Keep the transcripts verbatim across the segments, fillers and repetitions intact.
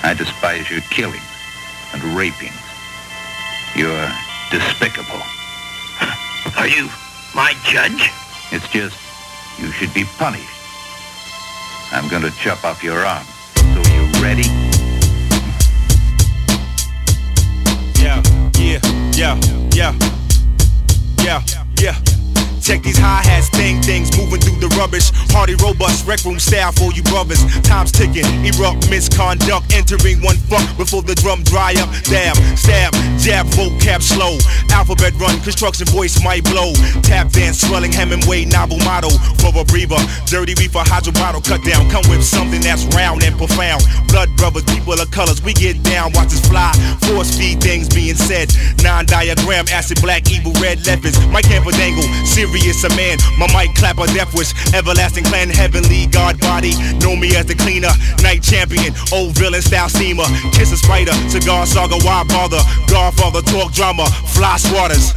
I despise your killings and rapings. You're despicable. Are you my judge? It's just, you should be punished. I'm going to chop off your arm. So you ready? Yeah, yeah, yeah, yeah, yeah, yeah. Check these hi-hats, thing things moving through the rubbish. Hardy, robust, rec room style for you brothers. Time's ticking, erupt, misconduct. Entering one fuck before the drum dry up. Dab, stab, jab, vocab slow. Alphabet run, construction voice might blow. Tap dance, swelling, Hemingway, novel motto. For a breather, dirty reefer, hydro bottle, cut down. Come with something that's round and profound. Blood brothers, people of colors, we get down. Watch us fly, force feed things being said. Non-diagram, acid, black, evil, red leopards. Mike Camperdangle, serious a man. My mic clapper, death wish, everlasting clan, heavenly god body. Know me as the cleaner, night champion, old villain style steamer. Kiss a spider, cigar saga, why bother? Godfather, talk drama, fly swatters.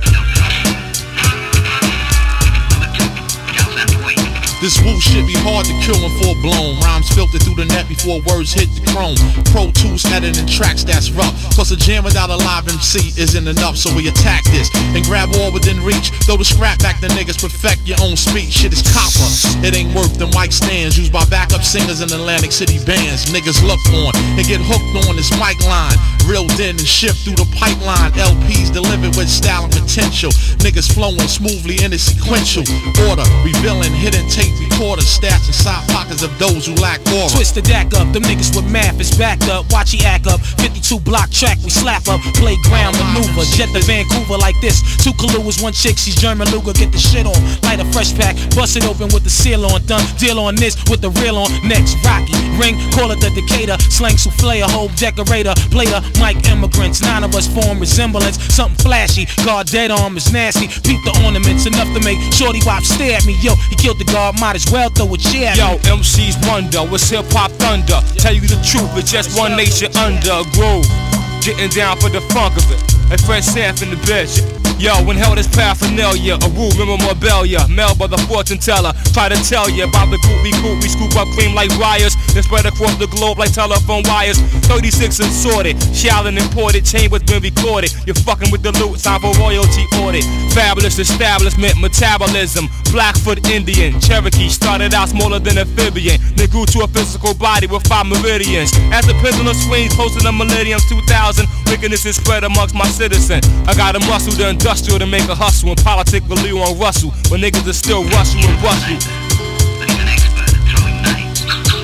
This woo shit be hard to kill and full blown. Rhymes filtered through the net before words hit the chrome. Pro Tools editing tracks that's rough. Cause a jam without a live M C isn't enough, so we attack this and grab all within reach. Throw the scrap back to niggas, perfect your own speech. Shit is copper. It ain't worth the mic stands used by backup singers in Atlantic City bands. Niggas look on and get hooked on this mic line. Reeled in and shipped through the pipeline. L Ps delivered with style and potential. Niggas flowing smoothly in a sequential order. Revealing hidden tape recorders. Stats inside pockets of those who lack aura. Twist the deck up, them niggas with math is backed up. Watch he act up, fifty-two block track we slap up. Playground maneuver, jet to Vancouver like this. Two Kaluas, one chick, she's German Luger. Get the shit on, light a fresh pack. Bust it open with the seal on. Done, deal on this with the reel on. Next, Rocky, ring, call it the Decatur. Slang souffle, a whole decorator. Plater, Mike immigrants, nine of us form resemblance. Something flashy, guard dead arm is nasty. Peep the ornaments, enough to make Shorty Wop stare at me. Yo, he killed the guard, might as well throw a chair at me. Yo, M Cs wonder, what's hip hop thunder? Tell you the truth, it's just one nation under a groove. Getting down for the funk of it. And Fred Sanf in the bitch. Yo, when held is paraphernalia, a rule memorabilia, mailed by the fortune teller. Try to tell you about the group we coop, we scoop up cream like wires, then spread across the globe like telephone wires. thirty-six and sorted, shallon imported, chambers been recorded. You're fucking with the loot, time for royalty audit. Fabulous establishment, metabolism, Blackfoot Indian, Cherokee, started out smaller than amphibian, then grew to a physical body with five meridians. As the pendulum swings, close to the millennium two thousand, wickedness is spread amongst my citizen. I got a muscle to industrial to make a hustle, and politic with Leo on Russell, when niggas are still Russell and Russell. But he's an expert at throwing knives.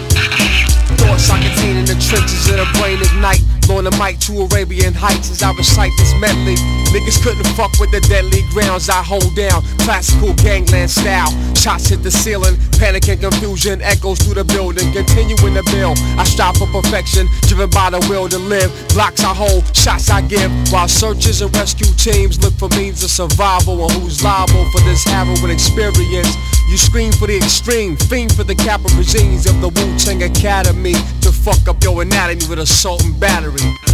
Thoughts I contain in the trenches of the brain ignite. On the mic to Arabian Heights as I recite this medley. Niggas couldn't fuck with the deadly grounds I hold down. Classical gangland style. Shots hit the ceiling. Panic and confusion echoes through the building. Continuing to build. I strive for perfection. Driven by the will to live. Blocks I hold, shots I give. While searchers and rescue teams look for means of survival. And who's liable for this harrowing experience? You scream for the extreme. Fiend for the capital regimes of the Wu-Tang Academy. To fuck up your anatomy with assault and battery.